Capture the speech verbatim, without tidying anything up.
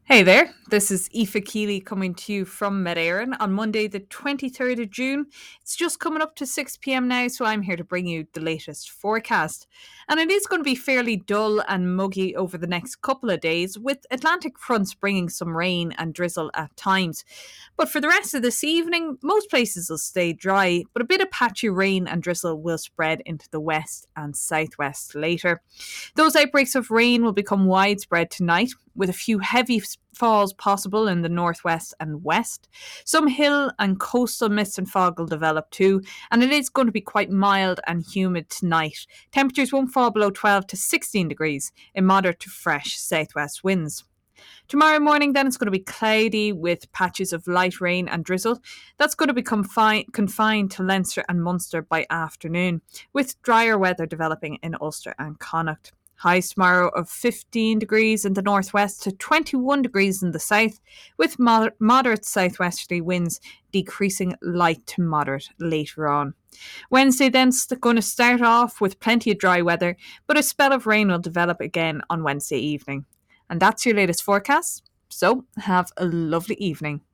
Hey there, this is Aoife Keeley coming to you from Med Éireann on Monday, the twenty-third of June. It's just coming up to six p m now, so I'm here to bring you the latest forecast. And it is going to be fairly dull and muggy over the next couple of days, with Atlantic fronts bringing some rain and drizzle at times. But for the rest of this evening, most places will stay dry, but a bit of patchy rain and drizzle will spread into the west and southwest later. Those outbreaks of rain will become widespread tonight, with a few heavy falls possible in the northwest and west. Some hill and coastal mist and fog will develop too, and it is going to be quite mild and humid tonight. Temperatures won't fall below twelve to sixteen degrees in moderate to fresh southwest winds. Tomorrow morning, then, it's going to be cloudy with patches of light rain and drizzle. That's going to become fi- confined to Leinster and Munster by afternoon, with drier weather developing in Ulster and Connacht. Highs tomorrow of fifteen degrees in the northwest to twenty-one degrees in the south, with moder- moderate southwesterly winds decreasing light to moderate later on. Wednesday then st- going to start off with plenty of dry weather, but a spell of rain will develop again on Wednesday evening. And that's your latest forecast. So have a lovely evening.